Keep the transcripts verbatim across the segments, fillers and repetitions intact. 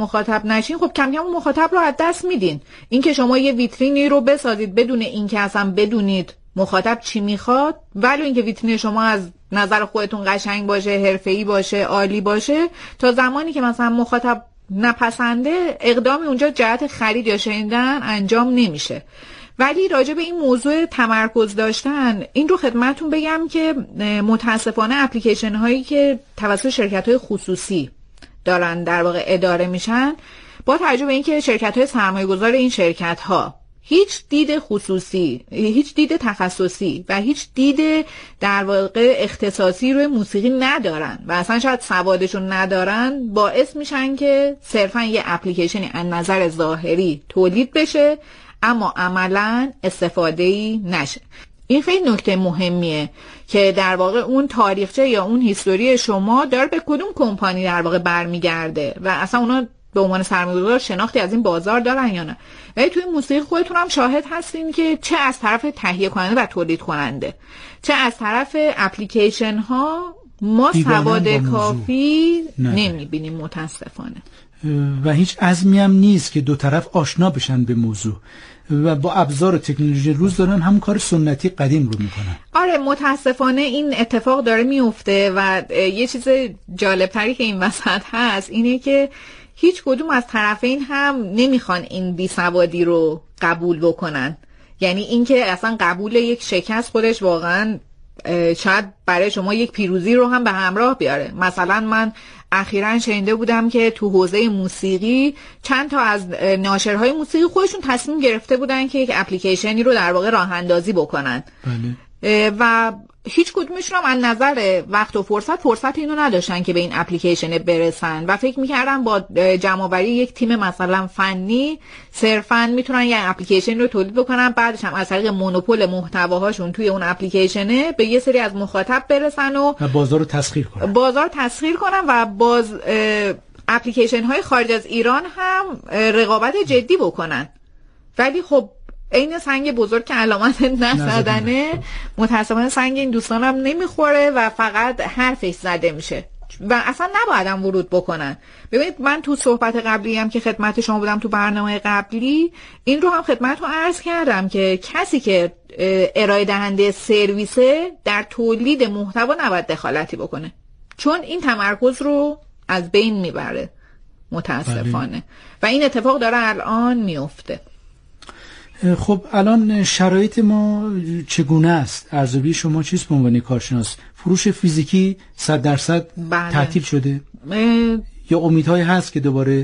مخاطب نشین، خب کم کم مخاطب رو از دست میدین. این که شما یه ویترینی رو بسازید بدون اینکه اصلا بدونید مخاطب چی میخواد، ولی اینکه ویترین شما از نظر خودتون قشنگ باشه، حرفه‌ای باشه، عالی باشه، تا زمانی که مثلا مخاطب نپسنده اقدامی اونجا جهت خرید یا شنیدن انجام نمیشه. ولی راجع به این موضوع تمرکز داشتن، این رو خدمتتون بگم که متاسفانه اپلیکیشن هایی که توسط شرکت های خصوصی دارن در واقع اداره میشن، با توجه به اینکه شرکت های سرمایه گذار این شرکت ها هیچ دید خصوصی، هیچ دید تخصصی و هیچ دید در واقع اختصاصی روی موسیقی ندارن و اصلا شاید سوادشون ندارن، باعث میشن که صرفا یه اپلیکیشنی از نظر ظاهری تولید بشه اما عملاً استفاده‌ای نشه. این خیلی نکته مهمیه که در واقع اون تاریخچه یا اون هیستوری شما داره به کدوم کمپانی در واقع برمیگرده و اصلا اونا به عنوان سرمایه‌گذار شناختی از این بازار دارن یا نه. ولی توی موسیقی خودتون هم شاهد هستین که چه از طرف تهیه کننده و تولید کننده، چه از طرف اپلیکیشن ها ما سواد کافی نمیبینیم متاسفانه و هیچ عزمی هم نیست که دو طرف آشنا بشن به موضوع و با ابزار تکنولوژی روز دارن همون کار سنتی قدیم رو میکنن. آره متاسفانه این اتفاق داره میفته و یه چیز جالبتری که این وسط هست اینه که هیچ کدوم از طرفین هم نمیخوان این بیسوادی رو قبول بکنن. یعنی اینکه اصلا قبول یک شکست خودش واقعا شاید برای شما یک پیروزی رو هم به همراه بیاره. مثلا من اخیراً شنیده بودم که تو حوزه موسیقی چند تا از ناشرهای موسیقی خودشون تصمیم گرفته بودن که یک اپلیکیشنی رو در واقع راه اندازی بکنن. بله. و هیچ کدومشون هم از نظر وقت و فرصت فرصت اینو نداشتن که به این اپلیکیشن برسن و فکر میکردن با جمع‌آوری یک تیم مثلا فنی صرفاً میتونن یه اپلیکیشن رو تولید بکنن، بعدش هم از طریق مونوپول محتواهاشون توی اون اپلیکیشنه به یه سری از مخاطب برسن و, و بازار رو تسخیر کنن بازار تسخیر کنن و باز اپلیکیشن های خارج از ایران هم رقابت جدی بکنن. ولی خب این سنگ بزرگ که علامت نزدنه، متاسفانه سنگ این دوستانم نمیخوره و فقط حرفش زده میشه و اصلا نباید هم ورود بکنن. ببینید من تو صحبت قبلی هم که خدمت شما بودم تو برنامه قبلی، این رو هم خدمتتون عرض کردم که کسی که ارائه دهنده سرویسه در تولید محتوا نباید دخالتی بکنه، چون این تمرکز رو از بین میبره متاسفانه. بله. و این اتفاق داره الان میفته. خب الان شرایط ما چگونه است؟ ارزیابی شما چیست به عنوان کارشناس؟ فروش فیزیکی صد درصد تعطیل شده؟ اه... یا امیدهایی هست که دوباره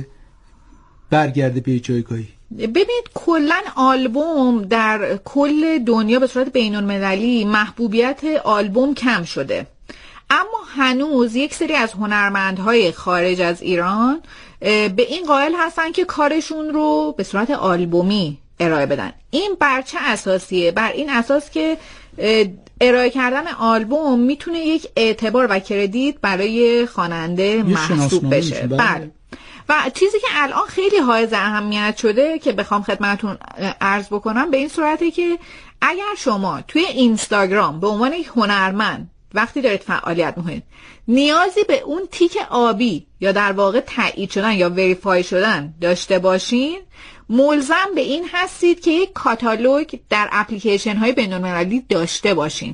برگرده به جایگاهی؟ ببینید کلن آلبوم در کل دنیا به صورت بین المللی محبوبیت آلبوم کم شده، اما هنوز یک سری از هنرمندهای خارج از ایران به این قائل هستن که کارشون رو به صورت آلبومی ارائه بدن. این بر چه اساسیه؟ بر این اساس که ارائه کردن آلبوم میتونه یک اعتبار و کردیت برای خواننده محسوب بشه. بله. و چیزی که الان خیلی حائز اهمیت شده که بخوام خدمتتون عرض بکنم به این صورته که اگر شما توی اینستاگرام به عنوان یک هنرمند وقتی دارید فعالیت میکنید نیازی به اون تیک آبی یا در واقع تایید شدن یا وریفای شدن داشته باشین، ملزم به این هستید که یک کاتالوگ در اپلیکیشن های بین‌المللی داشته باشین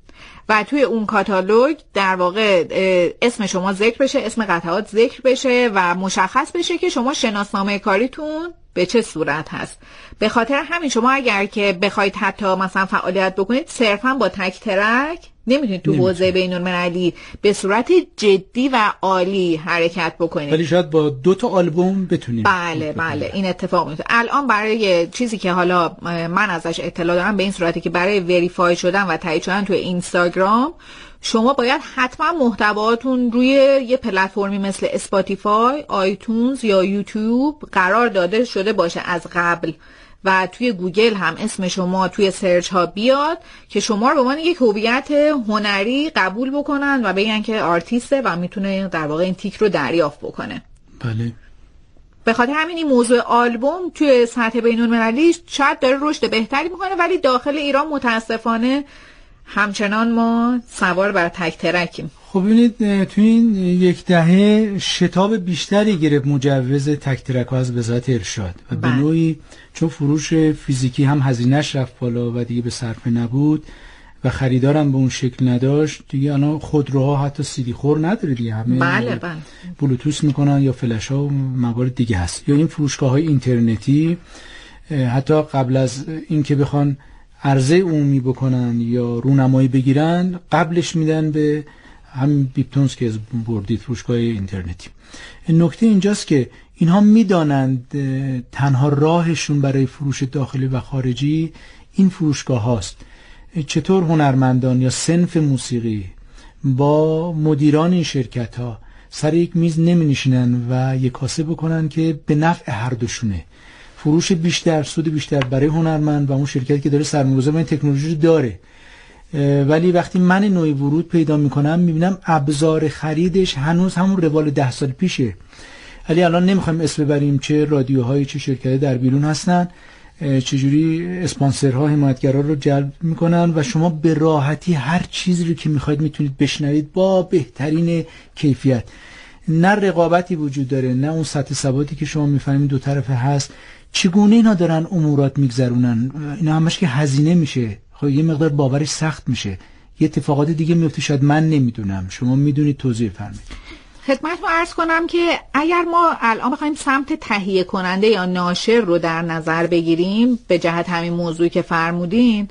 و توی اون کاتالوگ در واقع اسم شما ذکر بشه، اسم قطعات ذکر بشه و مشخص بشه که شما شناسنامه کاریتون به چه صورت هست. به خاطر همین شما اگر که بخواید حتی مثلا فعالیت بکنید صرفا با تک ترک نمیتونید تو حوزه بین‌المللی به صورت جدی و عالی حرکت بکنید، ولی شاید با دو تا آلبوم بتونید. بله بله این اتفاق میفته. الان برای چیزی که حالا من ازش اطلاع دارم به این صورتی که برای وریفای شدن و تایید شدن تو اینستاگرام شما باید حتما محتواتون روی یه پلتفرمی مثل اسپاتیفای، آیتونز یا یوتیوب قرار داده شده باشه از قبل و توی گوگل هم اسم شما توی سرچ ها بیاد که شما رو به عنوان یک هویت هنری قبول بکنن و بگن که آرتیسته و میتونه در واقع این تیک رو دریافت بکنه. بله. به خاطر همین این موضوع آلبوم توی سطح بین‌المللی شاید داره رشد بهتری میکنه، ولی داخل ایران متاسفانه همچنان ما سوار بر تک ترکیم. خب ببینید تو این یک دهه شتاب بیشتری گرفت مجوز تک ترک ها از وزارت ارشاد و به نوعی چون فروش فیزیکی هم هزینه‌اش رفت بالا و دیگه به صرفه نبود و خریدارم به اون شکل نداشت دیگه. الان خودروها حتی سیدی خور نداره دیگه، همه بله بله بلوتوث میکنن یا فلش ها و موارد دیگه هست. یا این فروشگاه های اینترنتی حتی قبل از اینکه بخوان عرضه عمومی بکنن یا رونمایی بگیرن قبلش میدن به همین بیپتونز که از بردید فروشگاه اینترنتی. نکته اینجاست که اینها میدانند تنها راهشون برای فروش داخلی و خارجی این فروشگاه هاست. چطور هنرمندان یا صنف موسیقی با مدیران این شرکت ها سر یک میز نمی نشینن و یک کاسه بکنن که به نفع هر دوشونه، فروش بیشتر، سود بیشتر برای هنرمند و اون شرکتی که داره سرمایه‌گذاری این تکنولوژی رو داره. ولی وقتی من نوعی ورود پیدا میکنم میبینم ابزار خریدش هنوز همون روال ده سال پیشه. ولی الان نمیخوایم اسم ببریم چه رادیوهای چه شرکتی در بیرون هستن، چجوری اسپانسرها حمایتگرا رو جلب میکنن و شما به راحتی هر چیزی رو که میخواید میتونید بشنوید با بهترین کیفیت. نه رقابتی وجود داره، نه اون سطح ثباتی که شما میفهمید دو طرفه هست. چگونه اینا دارن امورات میگذرونن؟ اینا همش که هزینه میشه، خب یه مقدار باورش سخت میشه، یه اتفاقات دیگه میفته شاید من نمیدونم، شما میدونید، توضیح فرمایید. خدمتتون عرض کنم که اگر ما الان بخوایم سمت تهیه کننده یا ناشر رو در نظر بگیریم به جهت همین موضوعی که فرمودین،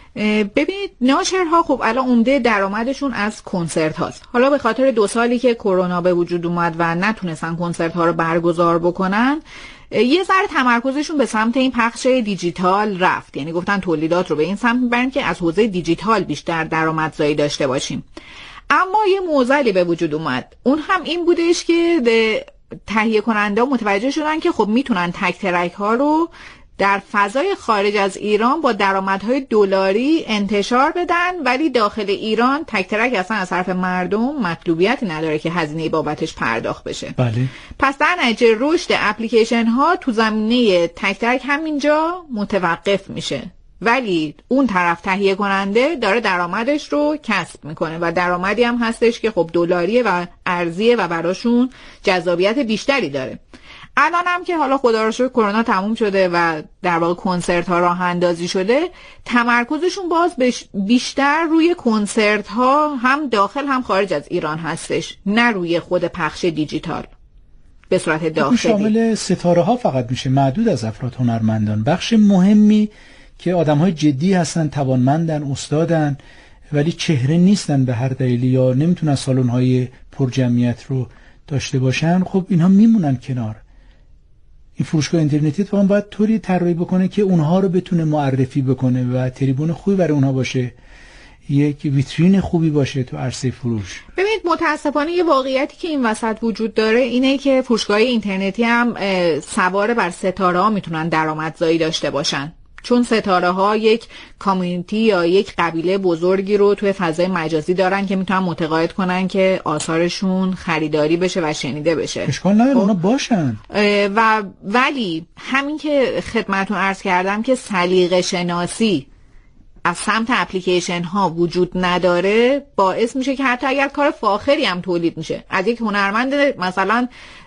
ببینید ناشرها خب الان عمده درآمدشون از کنسرت هاست. حالا به خاطر دو سالی که کرونا به وجود اومد و نتونستن کنسرت ها رو برگزار بکنن، یه ذره تمرکزشون به سمت این پخش دیجیتال رفت. یعنی گفتن تولیدات رو به این سمت میبریم که از حوزه دیجیتال بیشتر درآمدزایی داشته باشیم. اما یه معضلی به وجود اومد، اون هم این بودش که تهیه کننده متوجه شدن که خب میتونن تک ترک ها رو در فضای خارج از ایران با درآمدهای دلاری انتشار بدن، ولی داخل ایران تک ترک اصلا از طرف مردم مطلوبیتی نداره که هزینه بابتش پرداخت بشه. بله. پس در نتیجه رشد اپلیکیشن ها تو زمینه تک ترک همینجا متوقف میشه، ولی اون طرف تهیه کننده داره درآمدش رو کسب میکنه و درآمدی هم هستش که خب دلاریه و ارزیه و براشون جذابیت بیشتری داره. الان هم که حالا خدا رو شکر کرونا تموم شده و در واقع کنسرت ها راه اندازی شده، تمرکزشون باز بیشتر روی کنسرت ها هم داخل هم خارج از ایران هستش، نه روی خود پخش دیجیتال به صورت داخلی. شامل ستاره ها فقط میشه، معدود از افراد هنرمندان. بخش مهمی که آدم های جدی هستن، توانمندن، استادن، ولی چهره نیستن به هر دلیلی یا نمیتونن سالن های پر جمعیت رو داشته باشن، خب اینها میمونن کنار. این فروشگاه اینترنتی تو هم باید طوری طراحی بکنه که اونها رو بتونه معرفی بکنه و تریبون خوبی برای اونها باشه، یک ویترین خوبی باشه تو عرصه فروش. ببینید متاسفانه یه واقعیتی که این وسط وجود داره اینه که فروشگاه اینترنتی هم سوار بر ستاره ها میتونن درآمدزایی داشته باشن، چون ستاره ها یک کامیونیتی یا یک قبیله بزرگی رو توی فضای مجازی دارن که میتونن متقاعد کنن که آثارشون خریداری بشه و شنیده بشه. اشکال نداره اونا باشن. و ولی همین که خدمتتون عرض کردم که سلیقه شناسی از سمت اپلیکیشن ها وجود نداره، باعث میشه که حتی اگر کار فاخری هم تولید میشه از یک هنرمند مثلا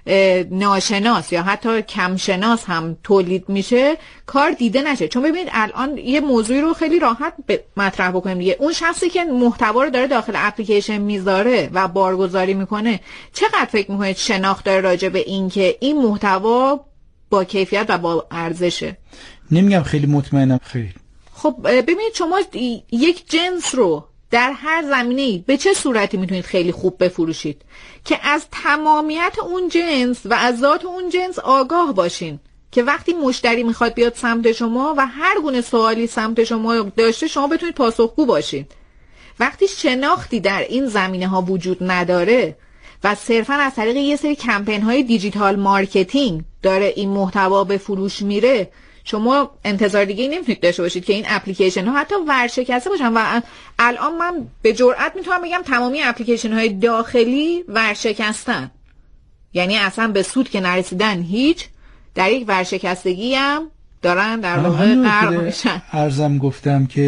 ناشناس یا حتی کم شناس هم تولید میشه، کار دیده نشه. چون ببینید الان یه موضوعی رو خیلی راحت مطرح بکنیم دیگه، اون شخصی که محتوا رو داره داخل اپلیکیشن میذاره و بارگذاری میکنه چقدر فکر میکنید شناخت داره راجع به این که این محتوا با کیفیت و با ارزشه؟ نمیگم خیلی مطمئنم خیلی. خب ببینید شما یک جنس رو در هر زمینه‌ای به چه صورتی میتونید خیلی خوب بفروشید که از تمامیت اون جنس و از ذات اون جنس آگاه باشین که وقتی مشتری میخواد بیاد سمت شما و هر گونه سوالی سمت شما داشته شما بتونید پاسخگو باشید. وقتی شناختی در این زمینه ها وجود نداره و صرفا از طریق یه سری کمپین های دیجیتال مارکتینگ داره این محتوا به فروش میره، شما انتظار دیگه نمیتونید داشته باشید که این اپلیکیشن ها حتی ورشکسته باشن. و الان من به جرئت میتونم بگم تمامی اپلیکیشن های داخلی ورشکستن، یعنی اصلا به سود که نرسیدن هیچ، در یک ورشکستگی هم دارن در واقع غرق میشن. عرضم گفتم که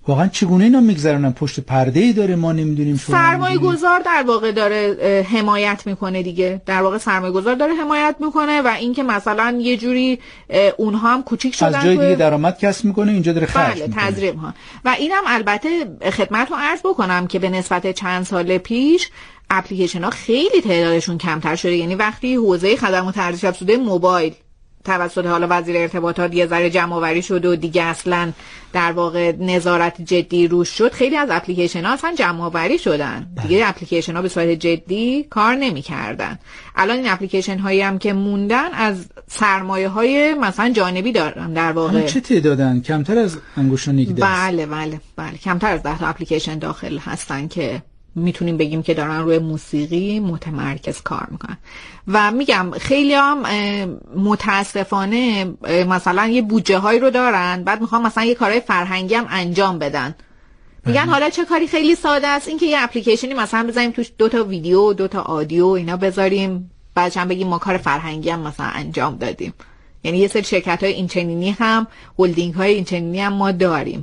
واقعا چگونه اینا میگذرونن؟ پشت پرده‌ای داره ما نمیدونیم. سرمایه گذار در واقع داره حمایت میکنه دیگه، در واقع سرمایه گذار داره حمایت میکنه و اینکه مثلا یه جوری اونها هم کوچیک شدن، از جای دیگه درآمد کسب میکنه، اینجا داره خرج بله میکنه. تزریق ها. و اینم البته خدمتتون عرض بکنم که به نسبت چند سال پیش اپلیکیشن ها خیلی تعدادشون کمتر شده. یعنی وقتی حوزه خدمات ارزش افزوده موبایل توسط حالا وزیر ارتباطات یه ذره جمع آوری شد و دیگه اصلا در واقع نظارت جدی روش شد، خیلی از اپلیکیشن ها اصلا جمع آوری شدن دیگه. اپلیکیشن ها به صورت جدی کار نمی‌کردن. الان این اپلیکیشن هایی هم که موندن از سرمایه های مثلا جانبی دارن در واقع. چه تعدادن؟ کمتر از انگشتان یک دست؟ بله بله بله کمتر از ده تا اپلیکیشن داخل هستن که میتونیم بگیم که دارن روی موسیقی متمرکز کار میکنن. و میگم خیلی هم متاسفانه مثلا یه بودجه هایی رو دارن، بعد میخوان مثلا یه کارهای فرهنگی هم انجام بدن، میگن حالا چه کاری خیلی ساده است این که یه اپلیکیشنی مثلا بذاریم توش دو تا ویدیو دو تا آدیو اینا بذاریم، بعدش هم بگیم ما کار فرهنگی هم مثلا انجام دادیم. یعنی یه سری شرکت های اینچنینی هم، هولدینگ های اینچنینی هم ما داریم.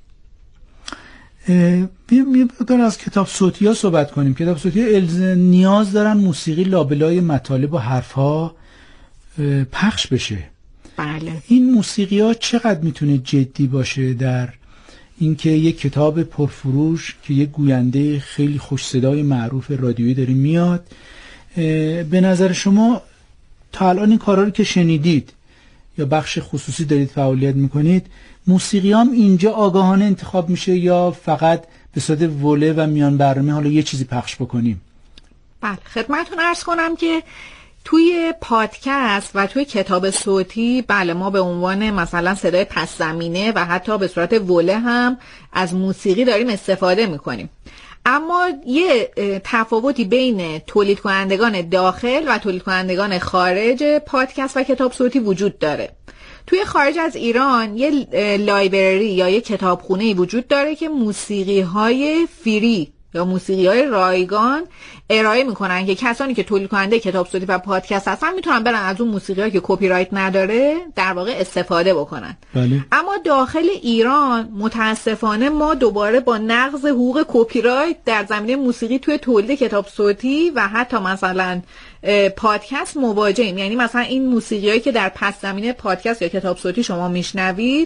یه مقدار از کتاب صوتی ها صحبت کنیم. کتاب صوتی ها نیاز دارن موسیقی لابلای مطالب و حرف ها پخش بشه. بله. این موسیقی ها چقدر میتونه جدی باشه در اینکه یک کتاب پرفروش که یک گوینده خیلی خوش صدای معروف رادیویی داره میاد، به نظر شما تا الان این کارا رو که شنیدید یا بخش خصوصی دارید فعالیت میکنید، موسیقی هم اینجا آگاهانه انتخاب میشه یا فقط به صورت وله و میان برنامه حالا یه چیزی پخش بکنیم؟ بله خدمتتون عرض کنم که توی پادکست و توی کتاب صوتی بله ما به عنوان مثلا صدای پس زمینه و حتی به صورت وله هم از موسیقی داریم استفاده میکنیم. اما یه تفاوتی بین تولید کنندگان داخل و تولید کنندگان خارج پادکست و کتاب صوتی وجود داره. توی خارج از ایران یه لایبرری یا یه کتابخونه‌ای وجود داره که موسیقی‌های فری یا موسیقی‌های رایگان ارائه میکنن که کسانی که تولید کننده کتاب صوتی و پادکست هستن میتونن برن از اون موسیقی‌ها که کپی رایت نداره در واقع استفاده بکنن. بله. اما داخل ایران متاسفانه ما دوباره با نقض حقوق کپی رایت در زمینه موسیقی توی تولید کتاب صوتی و حتی مثلا پادکست مواجهیم. یعنی مثلا این موسیقیایی که در پس زمینه پادکست یا کتاب صوتی شما میشنوید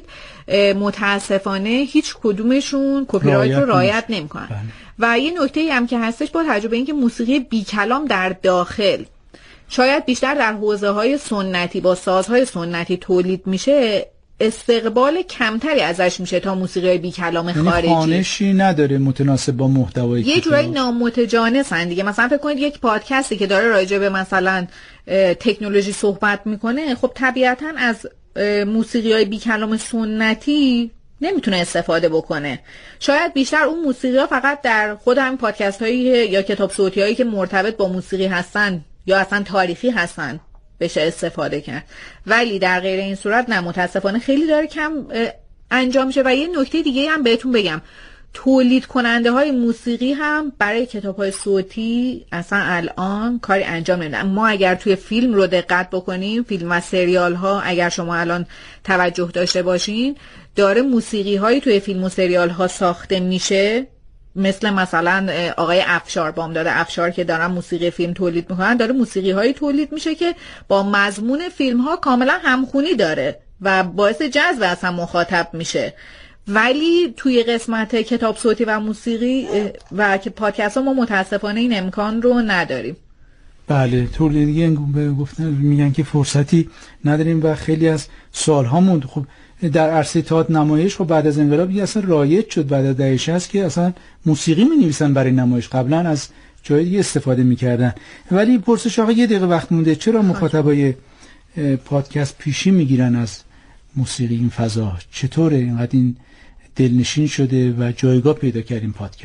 متاسفانه هیچ کدومشون کپی رایت رو رعایت نمیکنن. و یه نکته‌ای هم که هستش با توجه به اینکه موسیقی بی کلام در داخل شاید بیشتر در حوزه‌های سنتی با سازهای سنتی تولید میشه، استقبال کمتری ازش میشه تا موسیقی بی کلام خارجی. یعنی خوانشی نداره متناسب با محتوای یه جورایی نامتجانسن دیگه. مثلا فکر کنید یک پادکستی که داره راجع به مثلا تکنولوژی صحبت میکنه، خب طبیعتاً از موسیقی‌های بی کلام سنتی نمیتونه استفاده بکنه. شاید بیشتر اون موسیقی ها فقط در خود همین پادکست هایی یا کتاب صوتی هایی که مرتبط با موسیقی هستن یا اصلا تاریخی هستن بشه استفاده کرد، ولی در غیر این صورت نه، متاسفانه خیلی داره کم انجام میشه. و یه نکته دیگه هم بهتون بگم، تولید کننده های موسیقی هم برای کتاب های صوتی اصلا الان کاری انجام نمیدن. ما اگر توی فیلم رو دقت بکنیم، فیلم و سریال ها اگر شما الان توجه داشته باشین، داره موسیقی هایی توی فیلم و سریال ها ساخته میشه، مثل مثلا آقای افشار، بامداد افشار که دارن موسیقی فیلم تولید میکنن، داره موسیقی هایی تولید میشه که با مضمون فیلم ها کاملا همخونی داره و باعث جذب اصلا مخاطب میشه. ولی توی قسمت کتاب صوتی و موسیقی و که پادکست ها ما متاسفانه این امکان رو نداریم. بله تولیدی گفتن میگن که فرصتی نداریم و خیلی از سوال ها موند. خب در عرصه تئاتر نمایش خب بعد از انقلاب دیگه اصلا رایج شد، بعد از دهه شصت که اصلا موسیقی می نویسن برای نمایش، قبلا از جای دیگه استفاده میکردن. ولی پرسش آقا یه دقیقه وقت مونده، چرا مخاطبای پادکست پیشی میگیرن از موسیقی این فضا؟ چطوره اینقدر این دلنشین شده و جایگاه پیدا کرد این پادکست؟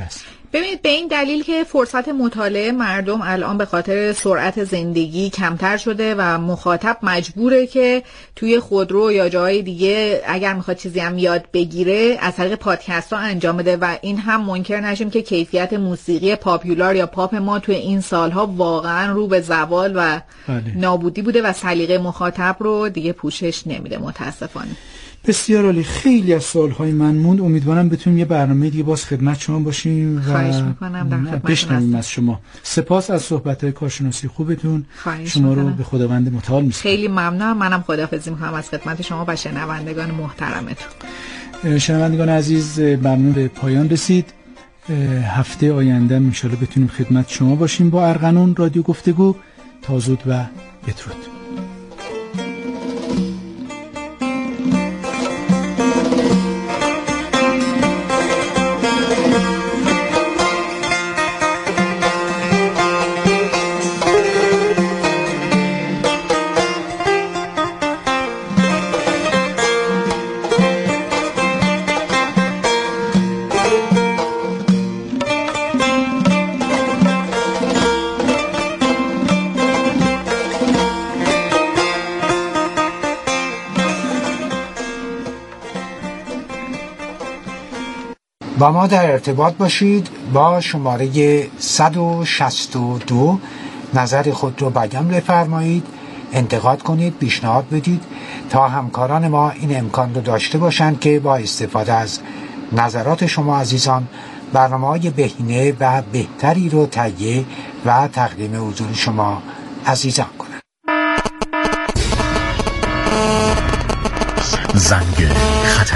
ببینید به این دلیل که فرصت مطالعه مردم الان به خاطر سرعت زندگی کمتر شده و مخاطب مجبوره که توی خودرو یا جای دیگه اگر میخواد چیزی هم یاد بگیره از طریق پادکست ها انجام بده و این هم منکر نشیم که کیفیت موسیقی پاپولار یا پاپ ما توی این سالها واقعا رو به زوال و بله. نابودی بوده و سلیقه مخاطب رو دیگه پوشش نمیده متاسفانه. بسیار عالی. خیلی از سوالهای من موند. امیدوارم بتونیم یه برنامه دیگه باز خدمت شما باشیم و خواهش میکنم در خدمت بشنویم از شما. سپاس از صحبت‌های کارشناسی خوبتون. شما رو به خداوند متعال می‌سپارم. خیلی ممنونم. منم خداحافظی می‌کنم از خدمت شما و شنوندگان محترمتون. شنوندگان عزیز، برنامه به پایان رسید. هفته آینده ان شاءالله بتونیم خدمت شما باشیم با ارغنون رادیو گفتگو. تا زود و بدرود. با ما در ارتباط باشید. با شماره صد و شصت و دو نظر خود رو بیان بفرمایید، انتقاد کنید، پیشنهاد بدید تا همکاران ما این امکان رو داشته باشند که با استفاده از نظرات شما عزیزان برنامه‌های بهینه و بهتری رو تهیه و تقدیم حضور شما عزیزان کنند. زنگ خطر.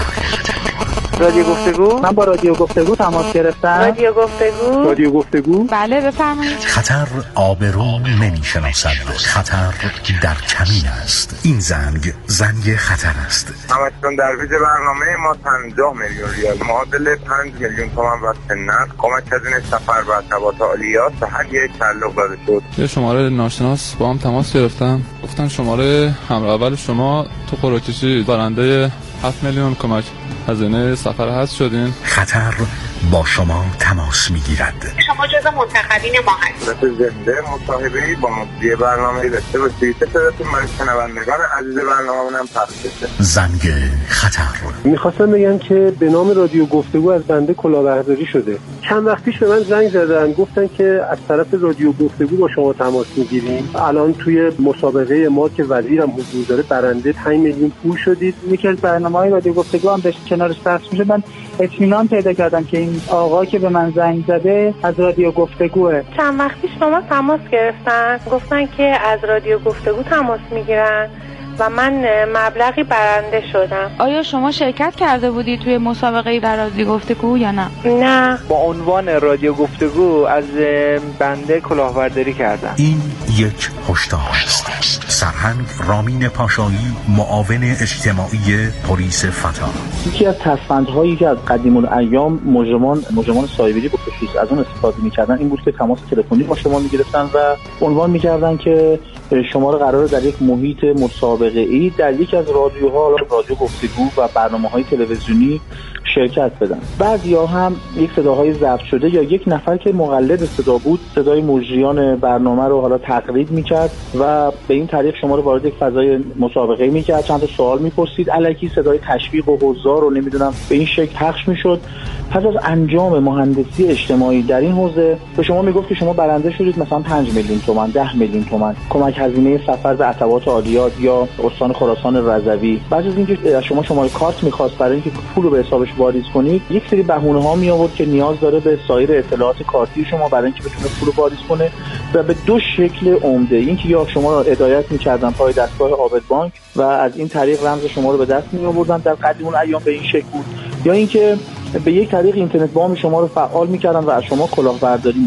رادیو گفتگو. من با رادیو گفتگو تماس گرفتم. رادیو گفتگو. رادیو گفتگو. بله بفرمایید. خطر آبرو نمی‌شناسد. خطر در کمین است. این زنگ زنگ خطر است. همچنین در ویژه برنامه ما پنجاه میلیون ریال معادل پنج میلیون تومان واسه نقد کمک هزینه سفر و ارتباط عالیات به هر یک تعلق داده شد. یه شماره ناشناس با هم تماس گرفتم. گفتن شماره همراه اول شما تو قرعه‌کشی برنده هفت میلیون کمک هزینه سفر هست شدین. خطر با شما تماس میگیرد. شما جزو منتخبین ما هستید. زنده مصاحبه‌ای با مجری برنامه‌ای داشته باشید. صداتون من شنوندگان عزیز برنامه‌مون پخش بشه. زنگ خطر. می‌خواستم بگم که به نام رادیو گفتگو از بنده کلاهبرداری شده. چند وقت پیش به من زنگ زدن گفتن که از طرف رادیو گفتگو با شما تماس می‌گیریم. الان توی مسابقه ما که وزیرم حضور داره برنده پنج میلیون پول شدید. یکی از برنامه‌های رادیو گفتگو هم داشت کنارش پخش می‌شد. من اطمینان پیدا کردم که این آقا که به من زنگ زده از رادیو گفتگوه. چند وقت پیش با ما تماس گرفتن، گفتن که از رادیو گفتگو تماس میگیرن و من مبلغی برنده شدم. آیا شما شرکت کرده بودی توی مسابقه در رادیو گفتگو یا نه؟ نه. با عنوان رادیو گفتگو از بنده کلاهبرداری کردم. این یک هشدار است. سرهنگ رامین پاشایی، معاون اجتماعی پلیس فتا. یکی از ترفندهایی که از قدیم الایام مجرمان مجرمان سایبری به خصوص از اون استفاده می‌کردن این بود که تماس تلفنی با شما می‌گرفتن و عنوان می‌کردن که شما رو قراره در یک محیط مسابقه‌ای در یک از رادیوها، رادیو گفتگو و برنامه‌های تلویزیونی شرکت بدن. بعضیا هم یک صداهای ضبط شده یا یک نفر که مقلد صدا بود صدای مجریان برنامه رو حالا تقلید می‌کرد و به این طریق شما رو وارد یک فضای مسابقه می‌کرد، چند تا سوال می‌پرسید، الکی صدای تشویق و حضار رو نمی‌دونم به این شکل پخش می‌شد. پس از انجام مهندسی اجتماعی در این حوزه به شما میگفت که شما برنده شدید مثلا پنج میلیون تومان، ده میلیون تومان کمک هزینه سفر به عتبات عالیات یا استان خراسان رضوی. بعد از اینکه شما شماره کارت می‌خواست برای اینکه پول رو به حسابش واریز کنید، یک سری بهونه‌ها می آورد که نیاز داره به سایر اطلاعات کارتی شما برای اینکه بتونه پول رو واریز کنه و به دو شکل عمده. اینکه یا شما رو هدایت می‌کردن پای دستگاه عابد بانک و از این طریق رمز شما رو به دست می‌آوردن در قدیم الایام به این شکل بود، یا اینکه به یک طریق اینترنت وام شما رو فعال می‌کردن و از شما کلاهبرداری می‌کنن.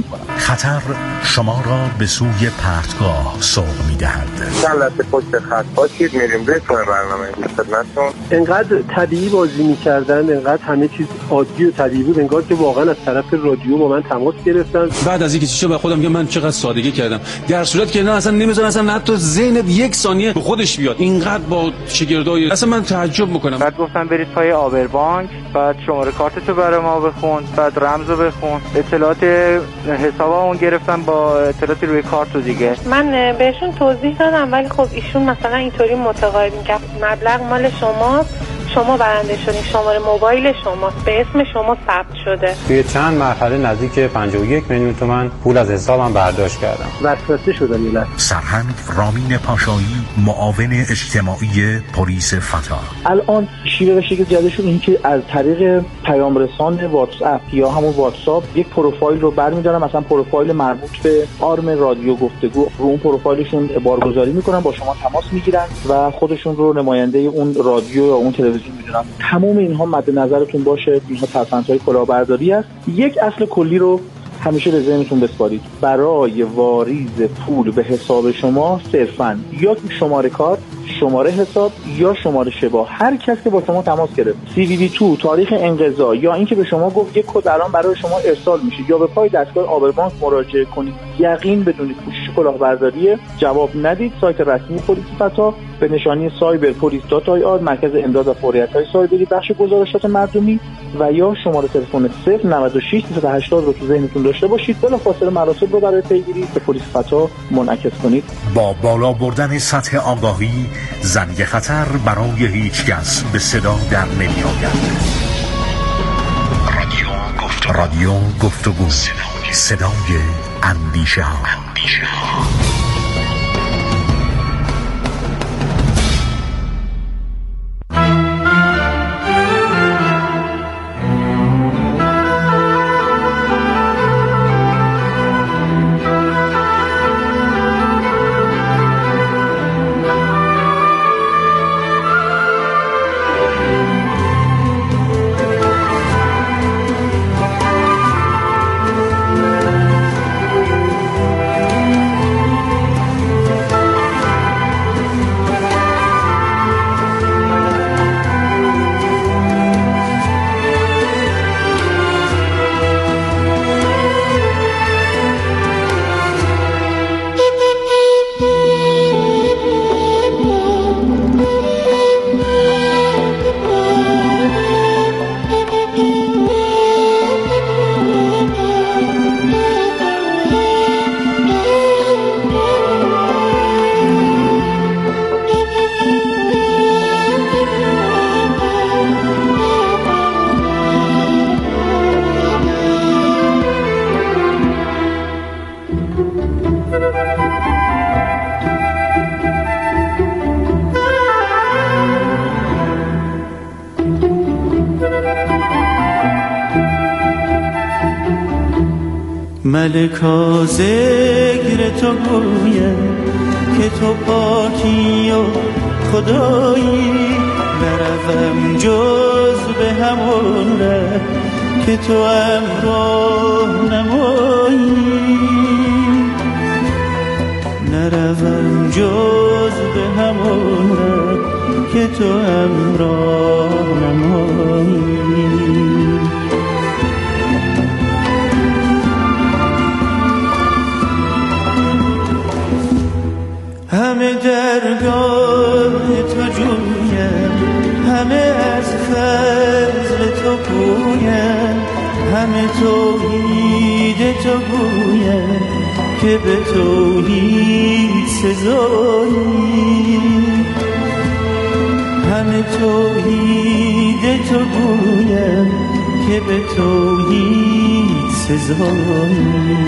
خطر شما را به سوی پرتگاه سوق می‌دهد. چند لحظه پشت خط باشید، میریم به برنامه خدمتتون. انقدر طبیعی بازی می‌کردن، انقدر همه چیز عادی و طبیعی بود، انگار که واقعا از طرف رادیو با من تماس گرفتن. بعد از اینکه چیزو به خودم میگم من چقدر سادگی کردم، در صورتی که نه اصلا نمی‌ذارن اصلا حتی ذهنت یک ثانیه به خودش بیاد. اینقدر با شگردای اصلا من تعجب می‌کنم. بعد گفتن برید پای آبربانک، بعد شماره کارتتو برای ما بخون، بعد رمزو بخون، اطلاعات حسابمون گرفتن با اطلاعاتی روی کارت دیگه. من بهشون توضیح دادم ولی خب ایشون مثلا اینطوری متقاعد می‌کرد مبلغ مال شماست، شما برنده شدین، شماره موبایل شماست، به اسم شما ثبت شده. توی چند مرحله نزدیک پنجاه و یک میلیون تومان پول از حسابم برداشت کردم. وسوسه شدم. یه سرهنگ رامین پاشایی، معاون اجتماعی پلیس فتا. الان شیوه و شکل جدیدشون این که از طریق پیام رسان واتساپ یا همون واتساپ یک پروفایل رو برمی‌دارن، مثلا پروفایل مربوط به آرم رادیو گفتگو، رو اون پروفایلشون بارگذاری می‌کنن، با شما تماس می‌گیرن و خودشون رو نماینده اون رادیو یا اون تلویزیون می‌دونن. تمام اینها مد نظرتون باشه، اینها ترفندهای کلاهبرداری است. یک اصل کلی رو همیشه به ذهنتون بسپارید. برای واریز پول به حساب شما صرفاً یا شماره کارت، شماره حساب یا شماره شبا، هر کس که با شما تماس گرفت، سی وی وی دو، تاریخ انقضا یا اینکه به شما گفت یک کد الان برای شما ارسال میشه یا به پای دستگاه آبربانک مراجعه کنید، یقین بدونید کوشش کلاهبرداری، جواب ندید. سایت رسمی پلیس فتا به نشانی سایبر پلیس دات آی آر، مرکز امداد و فوریت‌های سایبری، بخش گزارشات مردمی و یا شماره تلفن صفر نود و شش دویست و هشتاد رو تو ذهنتون داشته باشید. بلافاصله مراسم رو برای پیگیری به پلیس فتا منعکس کنید. با بالا بردن سطح آگاهی، زنگ خطر برای هیچ کس به صدا در نمی‌آید. رادیو گفتگو، رادیو گفتگو، صدای اندیشه ها. ملکا ذکر تو گویم که تو پاکی و خدایی، نروم جز به همون ره که تو امراه نمایی، نروم جز به همون ره که تو امراه نمایی. همه درگاه تو جویم، همه از فضل تو پویم، همه توحید تو گویم که به توحید سزایی، همه توحید تو گویم که به توحید سزایی.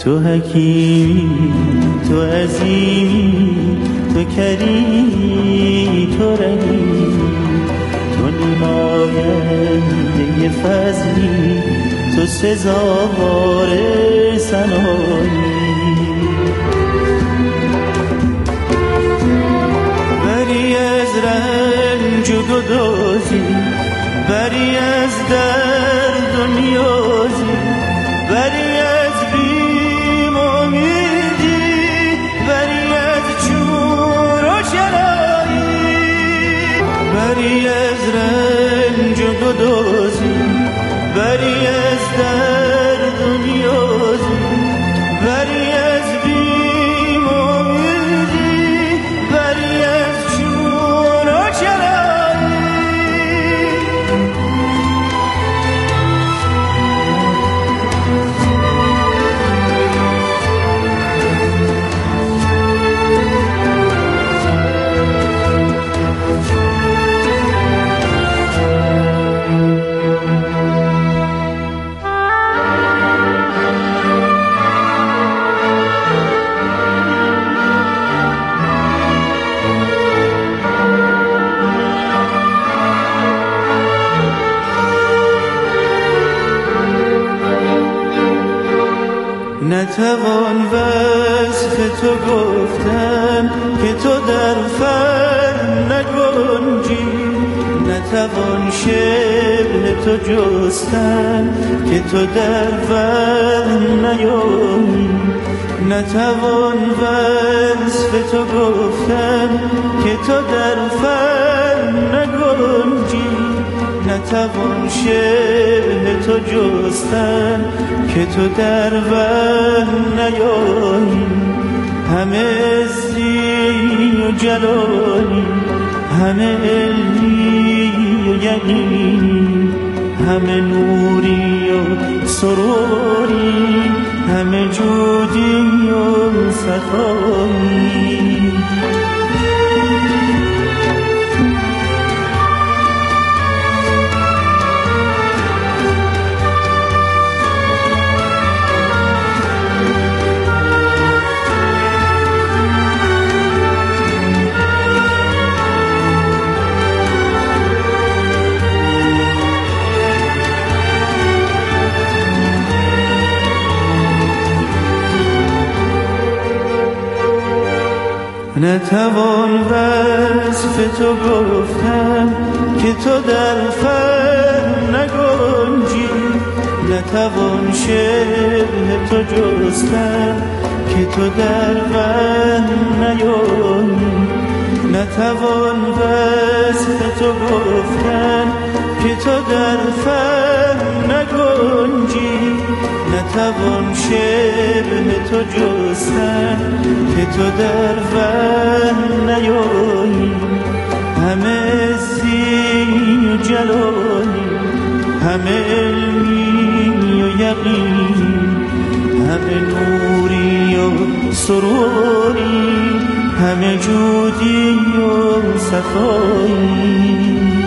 تو حکیمی، تو عظیمی، تو کریمی، تو رحیمی، تو نماینده فضلی، تو سزاوار ثنایی. بری از رنج و گدازی، بری از درد و نیازی، بری از بیم و امیدی، بری از چور و چرایی. بری از رنج و گدازی، بری از درد و نیازی، بری از بیم و امیدی، بری از چور و چرایی. نتوان وصف تو گفتن که تو در فر نگنجی، نتوان شبه تو جستن که تو در وهم نیایی. نتوان وصف تو گفتن که تو در فر نگنجی، نتوان شبه تو جستن که تو در وهم نیایی. همه عزی و جلالی، همه علمی و یقینی، همه نوری و سروری، همه جودی و صفایی. نتوان وصف تو گفتن که تو در فهم نگنجی، نتوان شبه تو جستن که تو در وهم نیایی. نتوان وصف تو گفتن که تو در فهم نگنجی، نتوان شبه تو جستن که تو در وهم نیایی. همه عزی و جلالی، همه علمی و یقینی، همه نوری و سروری، همه جودی و صفایی.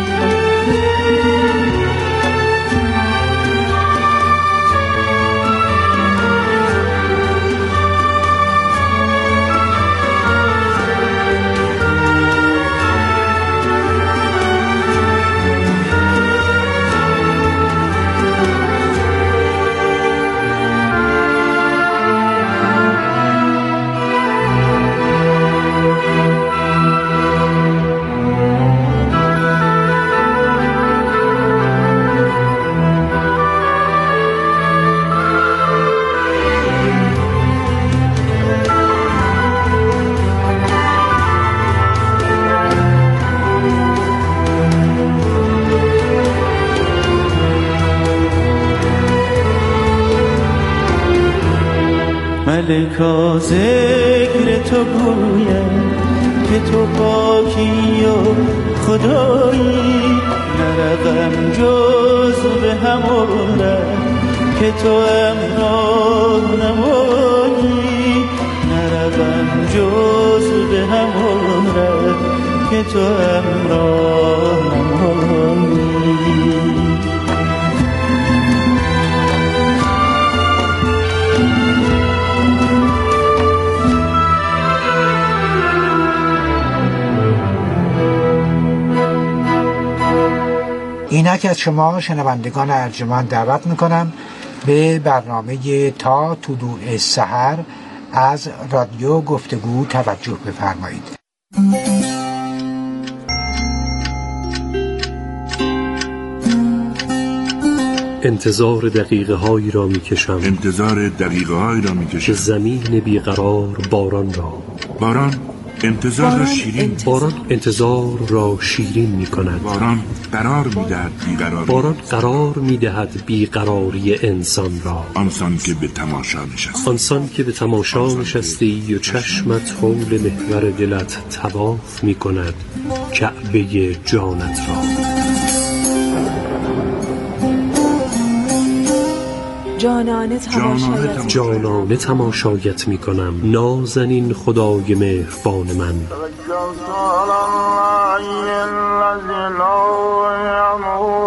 ملکا ذکر تو گویم که تو پاکی و خدایی، نروم جز به همون ره که تو امراه نمایی. نروم جز به همون ره که تو امراه نمایی. اینک از شما شنوندگان ارجمند دعوت میکنم به برنامه تا طلوع سحر از رادیو گفتگو توجه بفرمایید. انتظار دقیقه هایی را می کشم انتظار دقیقه هایی را می کشم که زمین بیقرار باران را باران انتظار باران را شیرین انتظار. باران انتظار را شیرین می کند. باران قرار می دهد بیقراری باران قرار می دهد بیقراری انسان را. آنسان که به تماشا نشستی آنسان که به تماشا نشستی و چشمت حول محور دلت طواف می کند کعبه جانت را. جانانه تماشایت جانانه تماشایت می کنم نازنین خدای مهربان من. توکلت علی الله الذی لا یموت